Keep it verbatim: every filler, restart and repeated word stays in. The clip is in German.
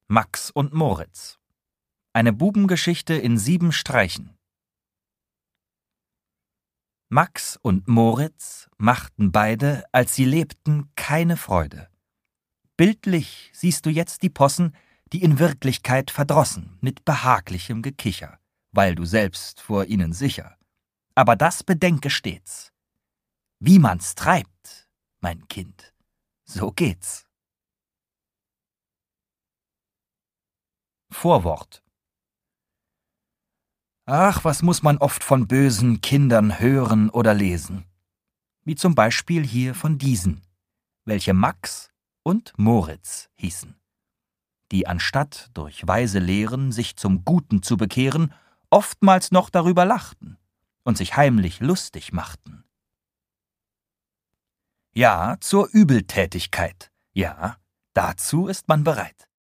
Max und Moritz. Eine Bubengeschichte in sieben Streichen. Max und Moritz machten beide, als sie lebten, keine Freude. Bildlich siehst du jetzt die Possen, die in Wirklichkeit verdrossen, mit behaglichem Gekicher, weil du selbst vor ihnen sicher. Aber das bedenke stets: Wie man's treibt, mein Kind, so geht's. Vorwort. Ach, was muss man oft von bösen Kindern hören oder lesen. Wie zum Beispiel hier von diesen, welche Max und Moritz hießen, die anstatt durch weise Lehren sich zum Guten zu bekehren, oftmals noch darüber lachten und sich heimlich lustig machten. Ja, zur Übeltätigkeit, ja, dazu ist man bereit.